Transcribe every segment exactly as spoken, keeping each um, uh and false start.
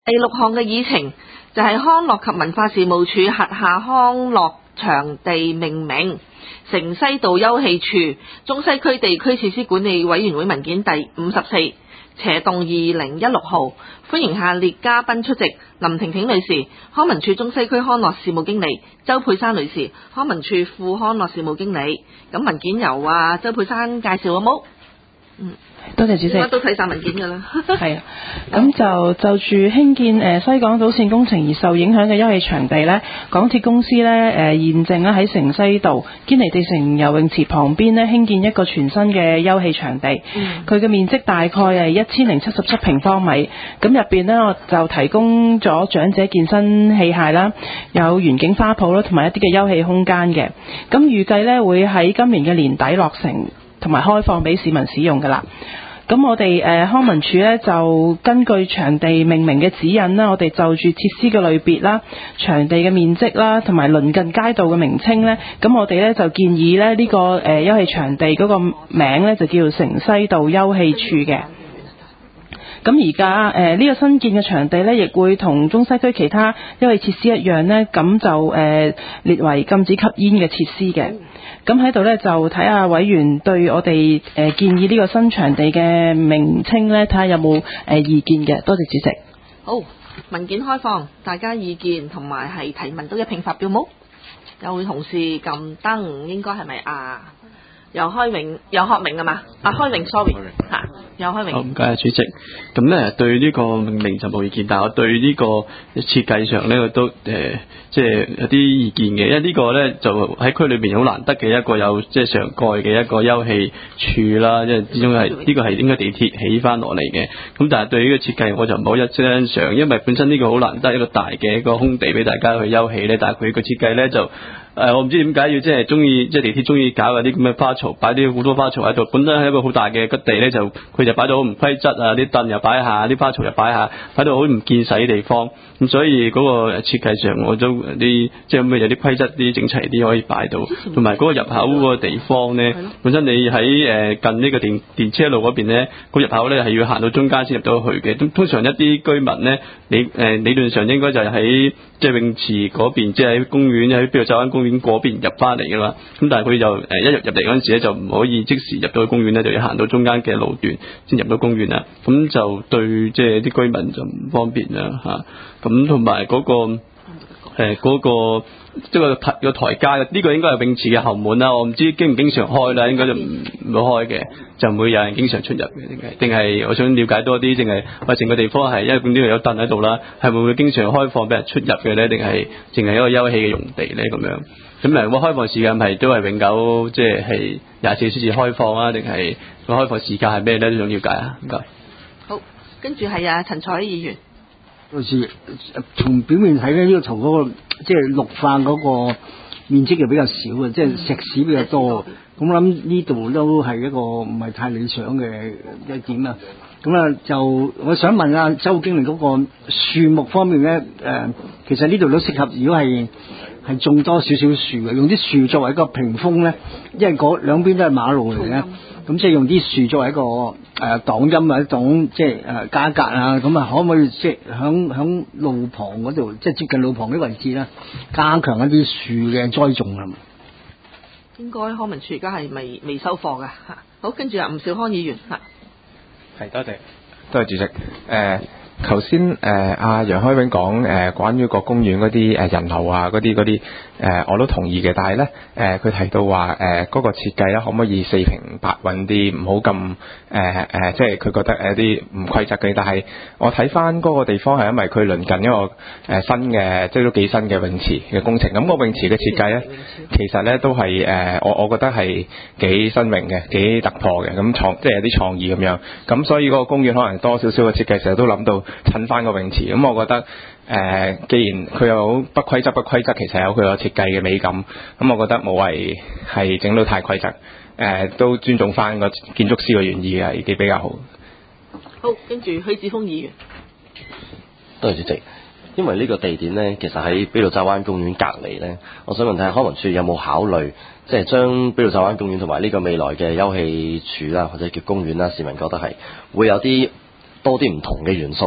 第六項嘅議程就係康樂及文化事務署轄下康樂場地命名，城西道休憩處中西區地區設施管理委員會文件第五十四，斜動二零一六號，歡迎下列嘉賓出席：林婷婷女士，康文署中西區康樂事務經理；周佩珊女士，康文署副康樂事務經理。咁文件由啊周佩珊介紹好冇？嗯。 多謝主席。 我都睇晒文件㗎啦。 係啊，咁就就住興建誒西港島線工程而受影響嘅休憩場地呢，港鐵公司呢誒現正咧喺城西道堅尼地城游泳池旁邊呢興建一個全新嘅休憩場地。佢嘅、嗯、面積大概係一千零七十七平方米。咁入邊呢，我就提供咗長者健身器械啦，有園景花圃啦，同埋一啲嘅休憩空間嘅。咁預計呢會喺今年嘅年底落成，同埋開放俾市民使用㗎啦。咁我哋誒、呃、康文署呢，就根據場地命名嘅指引啦，我哋就住設施嘅類別啦、場地嘅面積啦，同埋鄰近街道嘅名稱呢，咁我哋呢，就建議呢，呢、呢個誒、呃、休憩場地嗰個名呢，就叫做城西道休憩處嘅。咁而家誒呢個新建嘅場地呢，亦會同中西區其他休憩設施一樣呢，咁就誒、呃、列為禁止吸煙嘅設施嘅。咁喺度呢，就睇下委員對我哋誒、呃、建議呢個新場地嘅名稱呢，睇下有冇誒、呃、意見嘅。多謝主席。 好，文件開放，大家意見同埋係提問都一併發表冇？有位同事撳燈，應該係咪啊？游開永，游學明啊嘛？啊開永 sorry 嚇，游開永。 好，唔該，主席。咁咧對呢個命名就冇意見，但係我對呢個設計上咧，我都誒、呃、即係有啲意見嘅，因為呢個咧就喺區裏邊好難得嘅一個有即係上蓋嘅一個休憩處啦，因為始終係呢個係應該地鐵起翻落嚟嘅。咁但係對呢個設計我就唔好一欣賞，因為本身呢個好難得一個大嘅一個空地俾大家去休憩咧，但係佢個設計咧就。誒、呃，我唔知點解要即係中意，即係地鐵中意搞嗰啲咁嘅花槽，擺啲好多花槽喺度。本身係一個好大嘅吉地咧，就佢就擺到好唔規則啊！啲凳又擺下，啲花槽又擺下，擺到好唔見使地方。咁所以嗰個設計上，我都啲即係咁有啲規則、啲整齊啲可以擺到。同埋嗰個入口嗰個地方咧，本身你喺誒近呢個電電車路嗰邊咧，個入口咧係要行到中間先入到去嘅。通常一啲居民咧，你誒、呃、理論上應該就係喺即係泳池嗰邊，即係喺公園喺邊度走翻公園嗰邊入翻嚟噶嘛，咁但係佢就誒一入入嚟嗰陣時咧就唔可以即時入到去公園咧，就要行到中間嘅路段先入到公園啦，咁就對即係啲居民就唔方便啦嚇，咁同埋嗰個誒嗰、呃嗰個即係個台個台階，呢、呢個應該係泳池嘅後門啦，我唔知經唔經常開啦，應該就唔唔會開嘅，就唔會有人經常出入嘅，定係定係我想了解多啲，定係喂成個地方係因為咁呢度有凳喺度啦，係會唔會經常開放俾人出入嘅咧？定係淨係一個休憩嘅用地咧咁樣？咁誒，個開放時間係都係永久，即係係廿四小時開放啊？定係個開放時間係咩咧？都想了解啊！唔該。 好，跟住係啊陳彩議員。 到時從表面睇咧，呢個圖嗰個即係綠化嗰個面積又比較少嘅，即係石屎比較多。咁我諗呢度都係一個唔係太理想嘅一點啦。咁啊，就我想問下周經理嗰個樹木方面咧，誒、呃，其實呢度都適合，如果係係種多少少樹嘅，用啲樹作為一個屏風咧，因為嗰兩邊都係馬路嚟嘅，咁即係用啲樹作為一個誒擋陰或者擋即係誒加格啊，咁啊可唔可以即係響響路旁嗰度，即係接近路旁啲位置咧，加強一啲樹嘅栽種啊？ 應該康文署而家係未未收貨㗎嚇。好，跟住啊吳兆康議員嚇。 係，多謝，多謝主席。誒、呃，頭先誒阿楊開永講誒、呃、關於個公園嗰啲誒人流啊，嗰啲嗰啲誒我都同意嘅。但係咧誒佢提到話誒嗰個設計咧可唔可以四平八穩啲，唔好咁誒誒，即係佢覺得誒啲唔規則嘅。但係我睇翻嗰個地方係因為佢鄰近一個誒、呃、新嘅，即係都幾新嘅泳池嘅工程。咁、那個泳池嘅設計咧，其實咧都係誒、呃、我我覺得係幾新穎嘅，幾突破嘅。咁創即係有啲創意咁樣。咁所以嗰個公園可能多少少嘅設計，成日都諗到襯翻個泳池。咁我覺得誒、呃，既然佢有不規則不規則，其實有佢個設計嘅美感。咁我覺得無謂係整到太規則。誒、呃，都尊重翻個建築師嘅原意係幾比較好。 好，跟住許智峰議員。 多謝主席。因為呢個地點呢，其實喺卑路乍灣公園隔離呢，我想問睇下康文署有冇考慮，即係將卑路乍灣公園同埋呢個未來嘅休憩處啦，或者叫公園啦，市民覺得係會有啲多啲唔同嘅元素呢？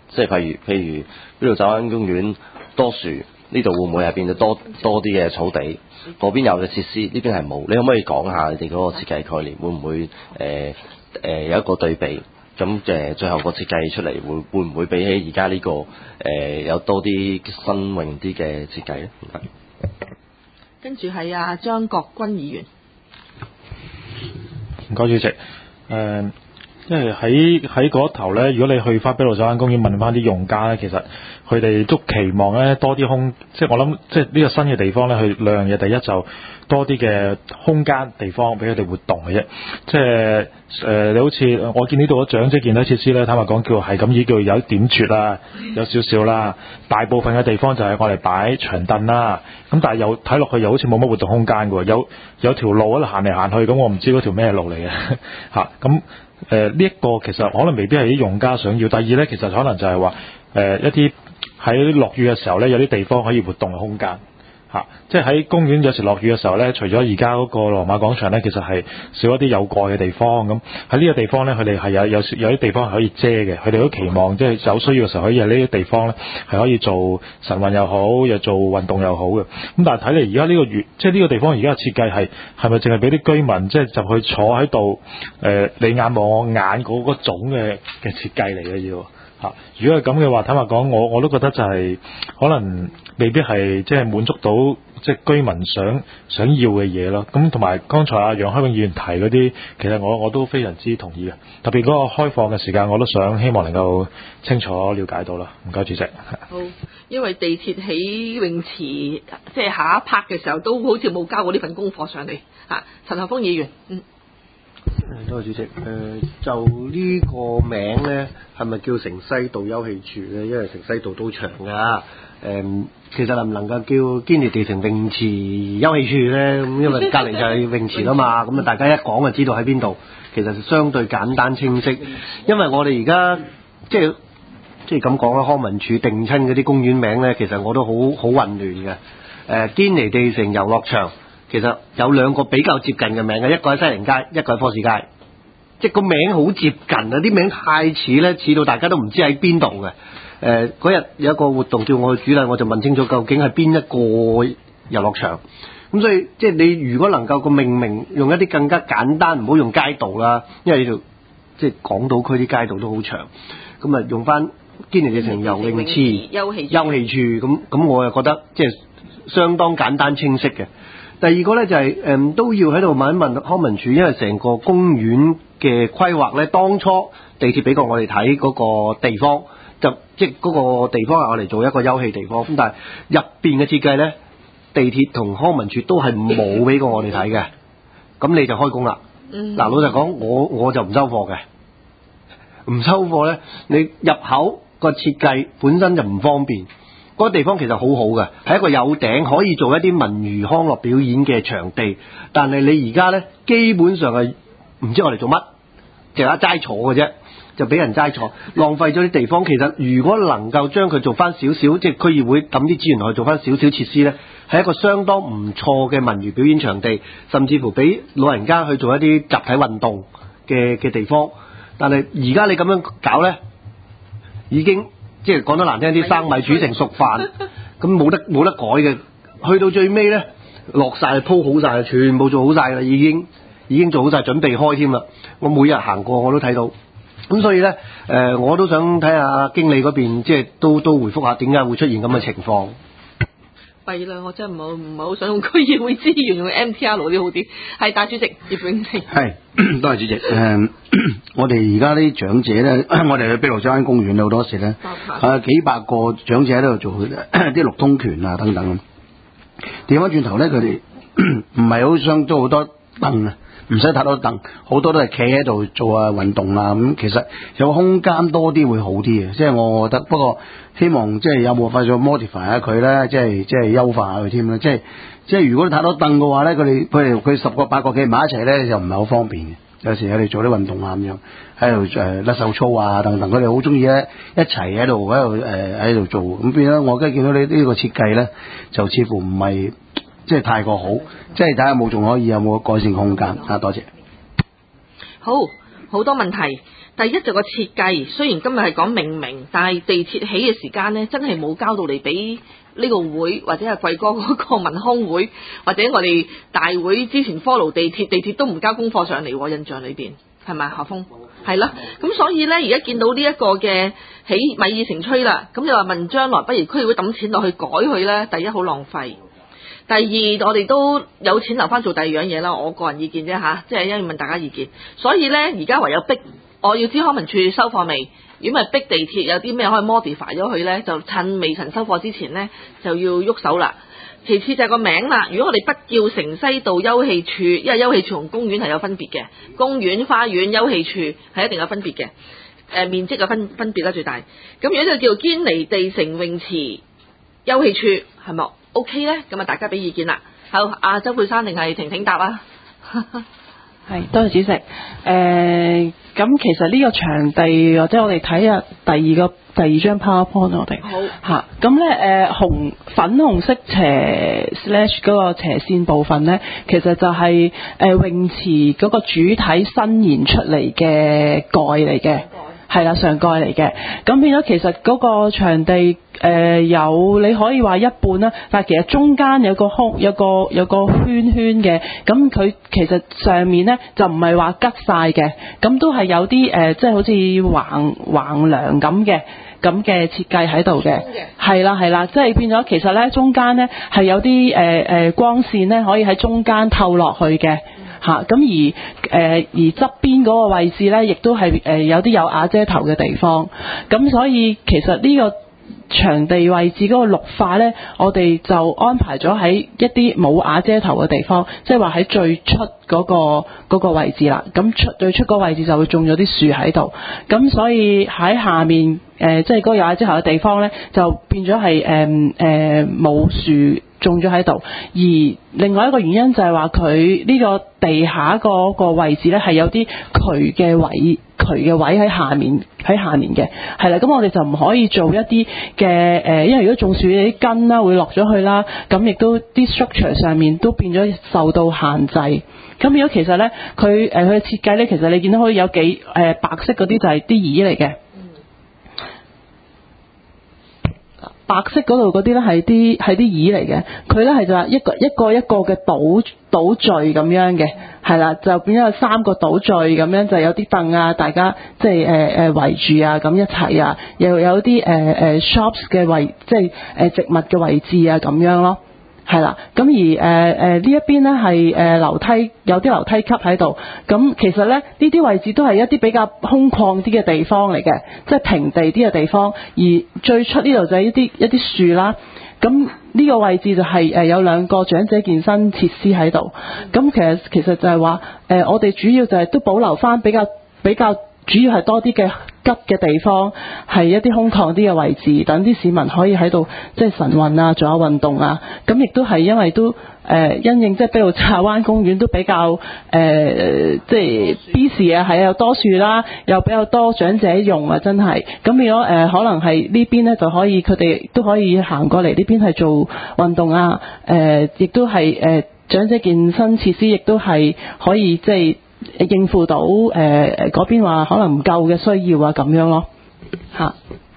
即係譬如譬如呢度走灣公園多樹，呢度會唔會係變咗多多啲嘅草地？嗰邊有嘅設施，呢邊係冇。你可唔可以講下你哋嗰個設計概念會唔會誒誒、呃呃、有一個對比？咁誒最後個設計出嚟會會唔會比起而家呢個誒、呃、有多啲新穎啲嘅設計咧？ 跟住係阿張國軍議員。 唔該主席，誒、呃，因為喺喺嗰頭咧，如果你去翻卑路走灣公園問翻啲用家咧，其實佢哋都期望咧多啲空，即係我諗，即係呢個新嘅地方咧，佢兩樣嘢，第一就多啲嘅空間地方俾佢哋活動嘅啫，即係誒、呃、你好似我見呢度嘅長者健體設施咧，坦白講叫係咁已叫有點綴啦，有少少啦，大部分嘅地方就係我哋擺長凳啦，咁但係又睇落去又好似冇乜活動空間嘅喎，有有條路喺度行嚟行去，咁我唔知嗰條咩路嚟嘅嚇，咁誒呢一個其實可能未必係啲用家想要。第二咧，其實可能就係話誒一啲喺落雨嘅時候咧，有啲地方可以活動嘅空間。啊、即係喺公園有時落雨嘅時候咧，除咗而家嗰個羅馬廣場咧，其實係少一啲有蓋嘅地方。咁喺呢個地方咧，佢哋係有有有啲地方係可以遮嘅。佢哋都期望即係有需要嘅時候，可以喺呢啲地方咧係可以做晨運又好，又做運動又好嘅。咁但係睇嚟而家呢個月，即係呢個地方而家嘅設計係係咪淨係俾啲居民即係就去坐喺度誒你眼望我眼嗰嗰種嘅嘅設計嚟嘅要？如果係咁嘅話，坦白講，我我都覺得就係、是、可能未必係即係滿足到即係居民想想要嘅嘢咯。咁同埋剛才阿楊開永議員提嗰啲，其實我我都非常之同意嘅。特別嗰個開放嘅時間，我都想希望能夠清楚了解到啦。唔該，主席。 好，因為地鐵喺泳池即係下一 part 嘅時候，都好似冇交過呢份功課上嚟嚇。陳學鋒議員，嗯。 誒，多謝主席。誒、呃，就呢個名咧，係咪叫城西道休憩處咧？因為城西道都長㗎。誒、呃，其實能唔能夠叫堅尼地城泳池休憩處咧？咁因為隔離就係泳池啦嘛，咁啊大家一講就知道喺邊度。其實相對簡單清晰。因為我哋而家即係即係咁講啦，康文署定親嗰啲公園名咧，其實我都好好混亂嘅。誒、呃，堅尼地城遊樂場。其實有兩個比較接近嘅名嘅，一個喺西寧街，一個喺科士街，即係個名好接近啊！啲名太似咧，似到大家都唔知喺邊度嘅。誒，嗰日有一個活動叫我去主禮，我就問清楚究竟係邊一個遊樂場。咁所以即係你如果能夠個命名用一啲更加簡單，唔好用街道啦，因為呢度即係港島區啲街道都好長。咁啊，用翻堅尼地城游泳池休憩休憩處，咁咁我又覺得即係相當簡單清晰嘅。第二個咧就係、是、誒、嗯、都要喺度問一問康文署，因為成個公園嘅規劃咧，當初地鐵俾過我哋睇嗰個地方，就即係嗰個地方係我嚟做一個休憩地方。咁但係入邊嘅設計咧，地鐵同康文署都係冇俾過我哋睇嘅。咁你就開工啦。嗱、嗯，老實講，我我就唔收貨嘅。唔收貨咧，你入口個設計本身就唔方便。嗰個地方其實好好嘅，係一個有頂可以做一啲文娛康樂表演嘅場地。但係你而家呢，基本上係唔知我哋做乜，淨係齋坐嘅啫，就俾人齋坐，浪費咗啲地方。其實如果能夠將佢做翻少少，即係區議會抌啲資源去做翻少少設施呢，係一個相當唔錯嘅文娛表演場地，甚至乎俾老人家去做一啲集體運動嘅嘅地方。但係而家你咁樣搞呢，已經。即係講得難聽啲，生米煮成熟飯，咁冇得冇得改嘅。去到最尾咧，落晒鋪好晒，全部做好晒啦，已經已經做好晒，準備開添啦。我每日行過我都睇到，咁所以咧，誒、呃、我都想睇下經理嗰邊，即係都都回覆下點解會出現咁嘅情況。 弊啦，我真係唔好唔係好想用區議會資源，用 M T R 啲好啲。係大主席葉永清。係， 多謝主席。誒、呃，我哋而家啲長者咧，我哋去卑路洲灣公園好多時咧，係幾百個長者喺度做啲六通拳啊等等。調翻轉頭咧，佢哋唔係好想租好多凳啊，唔使太多凳，好多都係企喺度做下運動啊。咁其實有個空間多啲會好啲嘅，即係我覺得。不過希望即係有冇法再 modify 下佢咧，即係即係優化下佢添啦。即係即係如果太多凳嘅話咧，佢哋佢哋佢十個八個企埋一齊咧，就唔係好方便嘅。有時佢哋做啲運動啊咁樣，喺度誒甩手操啊等等，佢哋好中意咧一齊喺度喺度誒喺度做。咁變咗我而家見到你呢個設計咧，就似乎唔係即係太過好，即係睇下有冇仲可以有冇改善空間啊！多謝。 好，好多問題。 第一就個設計，雖然今日係講命名，但係地鐵起嘅時間呢，真係冇交到嚟俾呢個會或者係貴哥嗰個民康會，或者我哋大會之前 follow 地鐵，地鐵都唔交功課上嚟，印象裏邊係咪何峰？係啦，咁所以呢，而家見到呢一個嘅起米已成炊啦，咁又話問將來不如區議會抌錢落去改佢呢？第一好浪費。第二，我哋都有錢留翻做第二樣嘢啦，我個人意見啫吓，即係因為問大家意見，所以呢，而家唯有逼，我要知康文署收貨未？如果咪逼地鐵有啲咩可以 modify 咗佢呢，就趁未曾收貨之前呢，就要喐手啦。其次就係個名啦，如果我哋不叫城西道休憩處，因為休憩處同公園係有分別嘅，公園、花園、休憩處係一定有分別嘅，誒、呃、面積嘅分分別啦最大。咁如果就叫堅尼地城泳池休憩處係咪 OK 呢？咁啊大家俾意見啦。好，阿周佩珊定係婷婷答啊？ 係，多謝主席。誒、呃，咁其實呢個場地或者我哋睇下第二個第二張 PowerPoint 我哋好嚇，咁咧誒紅粉紅色斜 slash 嗰個斜線部分咧，其實就係、是、誒、呃、泳池嗰個主體伸延出嚟嘅蓋嚟嘅。係啦，上蓋嚟嘅，咁變咗其實嗰個場地誒、呃、有你可以話一半啦，但係其實中間有個空有個有個圈圈嘅，咁佢其實上面咧就唔係話吉晒嘅，咁都係有啲誒、呃、即係好似橫橫梁咁嘅咁嘅設計喺度嘅，係啦係啦，即係變咗其實咧中間咧係有啲誒誒光線咧可以喺中間透落去嘅。嚇咁、啊、而誒、呃、而側邊嗰個位置咧，亦都係誒、呃、有啲有瓦遮頭嘅地方。咁所以其實呢個場地位置嗰個綠化咧，我哋就安排咗喺一啲冇瓦遮頭嘅地方，即係話喺最出嗰、嗰個嗰個位置啦。咁出最出嗰個位置就會種咗啲樹喺度。咁所以喺下面誒即係嗰個有瓦遮頭嘅地方咧，就變咗係誒誒冇樹種咗喺度。而另外一個原因就係話佢呢個地下嗰個位置咧係有啲渠嘅位，渠嘅位喺下面喺下面嘅，係啦。咁我哋就唔可以做一啲嘅誒，因為如果種樹啲根啦會落咗去啦，咁亦都啲 structure 上面都變咗受到限制。咁如果其實咧，佢誒佢嘅設計咧，其實你見到可以有幾誒、呃、白色嗰啲就係啲椅嚟嘅。白色嗰度嗰啲咧係啲係啲椅嚟嘅，佢咧係就話一個一個一個嘅倒倒序咁樣嘅，係啦，就變咗有三個倒序咁樣，就有啲凳啊，大家即係誒誒圍住啊，咁一齊啊，又有啲誒誒 shops 嘅位，即係誒植物嘅位置啊，咁樣咯。係啦，咁而誒誒、呃、呢一邊咧係誒樓梯，有啲樓梯級喺度。咁其實咧呢啲位置都係一啲比較空曠啲嘅地方嚟嘅，即係平地啲嘅地方。而最出呢度就係一啲一啲樹啦。咁呢個位置就係誒有兩個長者健身設施喺度。咁其實其實就係話誒我哋主要就係都保留翻比較比較主要係多啲嘅吉嘅地方，係一啲空曠啲嘅位置，等啲市民可以喺度即係晨運啊，做下運動啊。咁亦都係因為都誒、呃、因應即係卑路乍灣公園都比較誒、呃、即係 busy 啊，係有多樹啦，又比較多長者用啊，真係。咁變咗誒可能係呢邊咧就可以佢哋都可以行過嚟呢邊係做運動啊。誒、呃、亦都係誒、呃、長者健身設施，亦都係可以即係應付到誒誒嗰邊話可能唔夠嘅需要啊，咁樣咯嚇。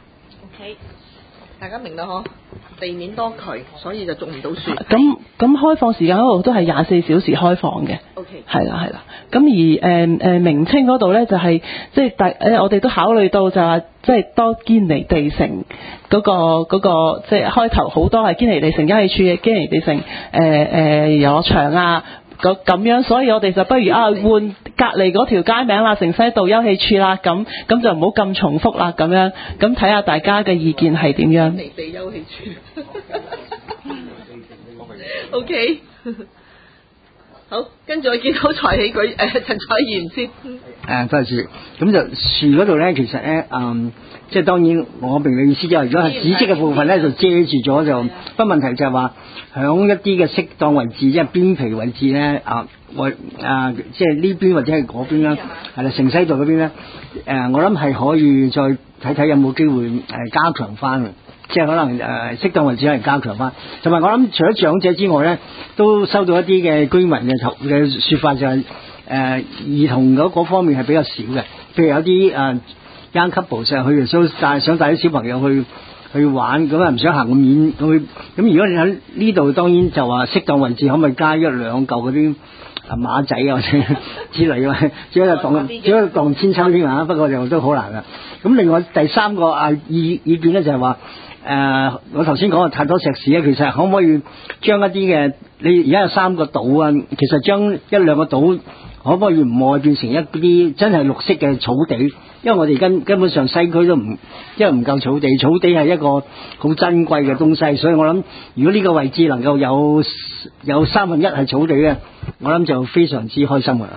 OK，大家明啦嗬？地面多渠，所以就種唔到樹。 咁咁開放時間嗰度都係廿四小時開放嘅。 OK， 係啦係啦。咁而誒誒、呃、名稱嗰度咧就係、是、即係大誒我哋都考慮到就話即係多堅尼地城嗰、那個嗰、那個即係開頭好多係堅尼地城休憩處嘅堅尼地城誒誒遊樂場啊。咁樣，所以我哋就不如啊換隔離嗰條街名啦，城西道休憩處啦，咁咁就唔好咁重複啦，咁樣咁睇下大家嘅意見係點樣。 離地休憩處。O K。好，跟住我見到財氣舉誒陳彩賢先。 誒，多謝主席。咁就樹嗰度咧，其實咧，嗯，即係當然我明你意思，就係如果係紫色嘅部分咧，就遮住咗就，不過問題就係話響一啲嘅適當位置，即係邊皮位置咧，啊，或啊，即係呢邊或者係嗰邊啦，係啦，城西道嗰邊咧，誒，我諗係可以再睇睇有冇機會誒加強翻嘅。即係可能誒適當位置可能加強翻，同埋我諗除咗長者之外咧，都收到一啲嘅居民嘅投嘅説法就係、是、 誒兒童嗰嗰方面係比較少嘅，譬如有啲誒 young couple 上去想帶想帶啲小朋友去去玩，咁啊唔想行咁遠去，咁如果你喺呢度當然就話適當位置可唔可以加一兩嚿嗰啲啊馬仔啊或者之類嘅，只係當只係當千秋添啊，不過就都好難噶。咁另外第三個啊意意見咧就係話誒，我頭先講嘅太多石屎咧，其實可唔可以將一啲嘅你而家有三個島啊，其實將一兩個島可唔可以唔愛變成一啲真係綠色嘅草地？因為我哋根根本上西區都唔，因為唔夠草地，草地係一個好珍貴嘅東西，所以我諗如果呢個位置能夠有有三分一係草地咧，我諗就非常之開心嘅。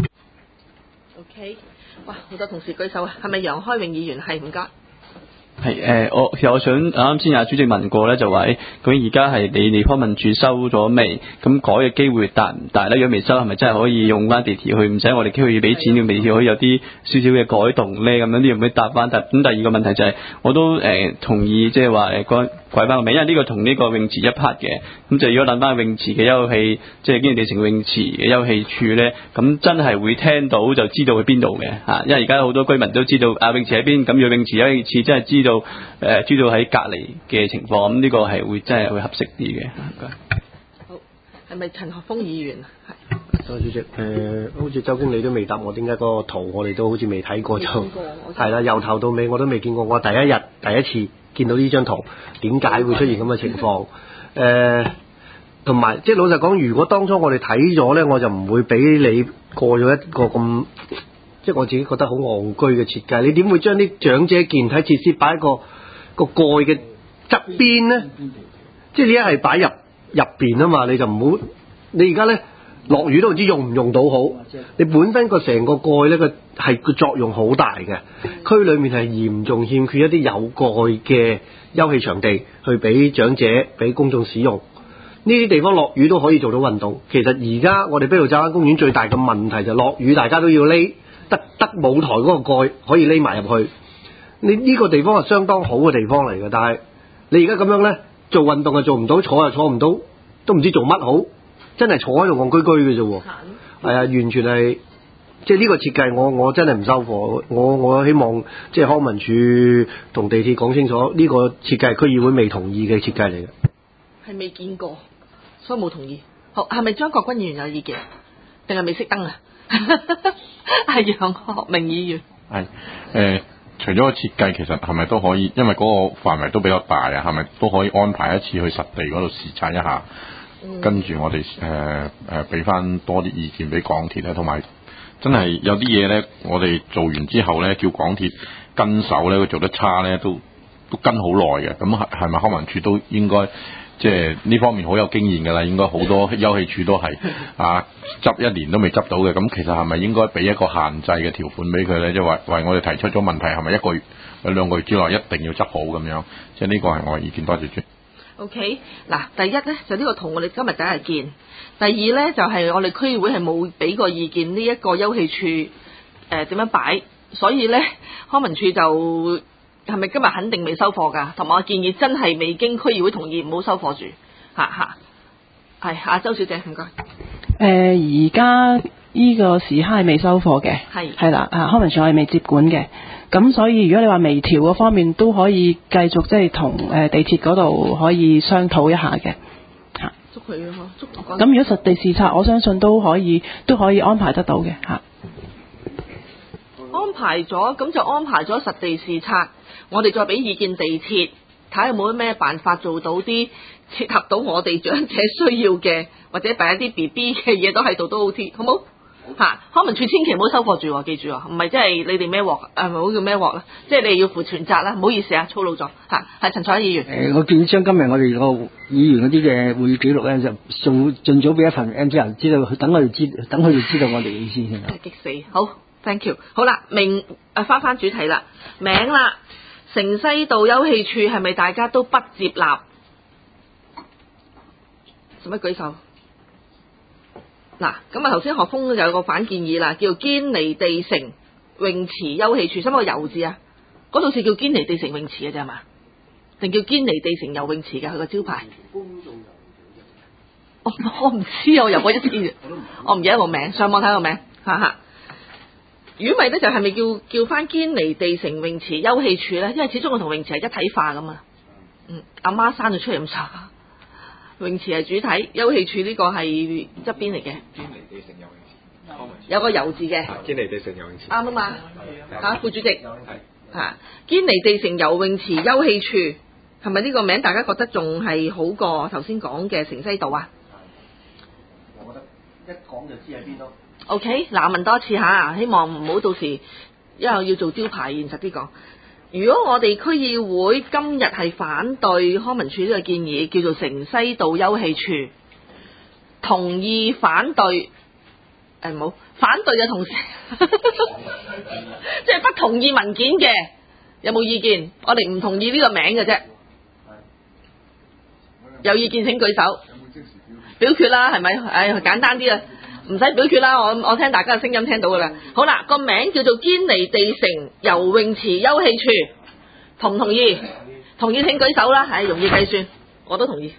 OK， 哇，好多同事舉手啊，係咪楊開榮議員？係，唔該。 係誒、呃，我其實我想啱先阿主席問過咧，就話誒，咁而家係你哋康文署收咗未？咁改嘅機會大唔大咧？如果未收，係咪真係可以用翻地鐵去，唔使我哋區要俾錢嘅地鐵可以有啲少少嘅改動咧？咁樣呢樣可以答翻。但咁第二個問題就係、是，我都誒、呃、同意即係話誒改改翻個名，因為呢個同呢個泳池一 part 嘅。咁就如果諗翻泳池嘅休憩，即係堅尼地城泳池嘅休憩處咧，咁真係會聽到就知道去邊度嘅嚇。因為而家好多居民都知道啊泳池喺邊，咁如果泳池休憩處真係知道誒、呃、知道喺隔離嘅情況，咁呢個係會真係會合適啲嘅。 好，係咪陳學鋒議員？係。 多謝主席。誒、呃，好似周經理都未答我，點解嗰個圖我哋都好似未睇過就係啦，由頭到尾我都未見過。我第一日第一次見到呢張圖，點解會出現咁嘅情況？誒、呃，同埋即係老實講，如果當初我哋睇咗咧，我就唔會俾你過咗一個咁，即係我自己覺得好戇居嘅設計。你點會將啲長者健體設施擺喺個個蓋嘅側邊咧？即係你一係擺入入邊啊嘛，你就唔好。你而家咧落雨都唔知用唔用到好。你本身個成個蓋咧個係個作用好大嘅，區裏面係嚴重欠缺一啲有蓋嘅休憩場地去俾長者俾公眾使用。呢啲地方落雨都可以做到運動。其實而家我哋卑路乍灣公園最大嘅問題就係落雨大家都要匿，得得舞台嗰個蓋可以匿埋入去。你呢個地方係相當好嘅地方嚟嘅，但係你而家咁樣咧做運動又做唔到，坐又坐唔到，都唔知做乜好。真係坐喺度戇居居嘅啫喎，係啊，完全係即係呢個設計我，我我真係唔收貨。我我希望即係康文署同地鐵講清楚，呢、這個設計係區議會未同意嘅設計嚟嘅， 係未見過，所以冇同意。好，係咪張國軍議員有意見，定係未熄燈啊？係楊學明議員。 係誒、呃，除咗個設計，其實係咪都可以？因為嗰個範圍都比較大啊，係咪都可以安排一次去實地嗰度視察一下？跟住我哋誒誒俾翻多啲意見俾港鐵咧，同埋真係有啲嘢咧，我哋做完之後咧，叫港鐵跟手咧，佢做得差咧，都都跟好耐嘅。咁係係咪康文署都應該即係呢方面好有經驗㗎啦？應該好多休憩處都係啊執一年都未執到嘅。咁其實係咪應該俾一個限制嘅條款俾佢咧？即係話為我哋提出咗問題，係咪一個月或兩個月之內一定要執好咁樣？即係呢個係我嘅意見。多謝主席。 OK， 嗱，第一咧就呢個圖我哋今日第一日見，第二咧就係、是、我哋區議會係冇俾過意見呢一個休憩處誒點樣擺，所以咧康文署就係咪今日肯定未收貨㗎？同埋我建議真係未經區議會同意唔好收貨住，嚇嚇。係阿周小姐唔該。 誒而家呢個時刻係未收貨嘅，係係啦，啊康文署係未接管嘅。咁所以如果你話微調嗰方面都可以繼續即係同誒地鐵嗰度可以商討一下嘅嚇。 捉佢啊！捉咁如果實地視察，我相信都可以都可以安排得到嘅嚇。 安排咗，咁就安排咗實地視察，我哋再俾意見地鐵，睇下有冇咩辦法做到啲切合到我哋長者需要嘅，或者擺一啲 B B 嘅嘢都喺度都好啲，好冇？嚇，康文署千祈唔好收貨住，記住啊，唔係即係你哋孭鑊，誒唔好叫孭鑊啦，即係你要負全責啦，唔好意思啊，粗魯咗嚇。係陳彩議員。誒、 呃，我建議將今日我哋個議員嗰啲嘅會議記錄咧，就做盡早俾一份 M P R， 知道等我哋知，等佢哋知道我哋嘅意思先。 激死！好 ，thank you。好啦，名誒翻翻主題啦，名啦，城西道休憩處係咪大家都不接納？使乜舉手？嗱，咁啊頭先學鋒就有個反建議啦，叫堅尼地城泳池休憩處，使乜個游字啊？嗰度是叫堅尼地城泳池嘅啫嘛？定叫堅尼地城游泳池嘅佢個招牌？我我唔知啊，我游過一次，我唔記得個名，上網睇個名。 哈哈。如果咪咧就係咪叫叫翻堅尼地城泳池休憩處咧？因為始終佢同泳池係一體化噶嘛。嗯，阿媽生咗出嚟咁茶，泳池係主體，休憩處呢個係側邊嚟嘅。 堅尼地城游泳池， 有個遊字嘅。 堅尼地城游泳池。 啱啊嘛。嚇，副主席。嚇，堅尼地城游泳池休憩處係咪呢個名？大家覺得仲係好過頭先講嘅城西道啊？ 我覺得一講就知喺邊度。 OK，嗱問多次嚇，希望唔好到時因為要做招牌，現實啲講。如果我哋區議會今日係反對康文署呢個建議，叫做城西道休憩處，同意反對，誒冇反對嘅同時，即係不同意文件嘅，有冇意見？我哋唔同意呢個名嘅啫，有意見請舉手。表決啦，係咪？誒簡單啲啊！唔使表決啦，我我聽大家嘅聲音聽到噶啦。好啦，個名叫做堅尼地城游泳池休憩處，同唔同意？同意請舉手啦，係容易計算，我都同意。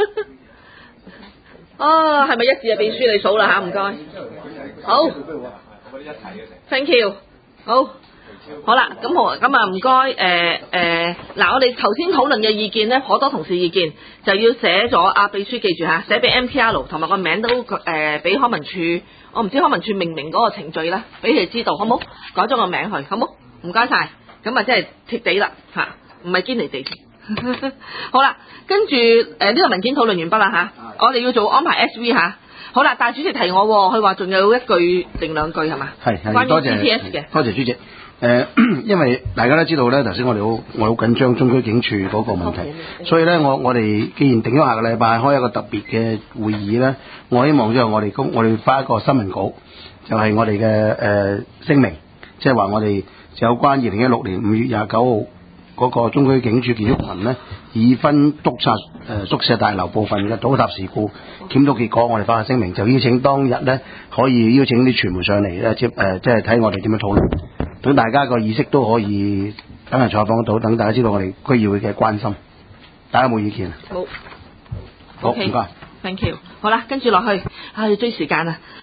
哦，係咪一致啊？秘書你數啦嚇，唔該。好 ，thank you。好，好啦，咁好，咁啊唔該誒誒，嗱我哋頭先討論嘅意見咧，好多同事意見就要寫咗啊，秘書記住嚇，寫俾 M P R 同埋個名都誒俾康文署，我唔知康文署命名嗰個程序啦，俾佢哋知道好冇？改咗個名去好冇？唔該晒，咁啊即係貼地啦嚇，唔係堅尼地城。好啦，跟住誒呢個文件討論完畢啦嚇，我哋要做安排 S V 嚇。好啦，但係主席提我，佢話仲有一句定兩句係嘛？ 係係， 關於多謝 G P S 嘅。 多謝主席。誒、呃，因為大家都知道咧，頭先我哋好我好緊張中區警署嗰個問題，所以咧我我哋既然定咗下個禮拜開一個特別嘅會議咧，我希望即係我哋公我哋發一個新聞稿，就係、是、我哋嘅誒聲明，即係話我哋有關二零一六年五月廿九號嗰個中區警署建築群咧，已分督察誒、呃、宿舍大樓部分嘅倒塌事故檢討結果，我哋發個聲明，就邀請當日咧可以邀請啲傳媒上嚟咧，即誒即係睇我哋點樣討論。等大家個意識都可以等人採訪到，等大家知道我哋區議會嘅關心。大家有冇意見啊？ 冇。 好，唔該。 Thank you。好啦，跟住落去，唉，追時間啊！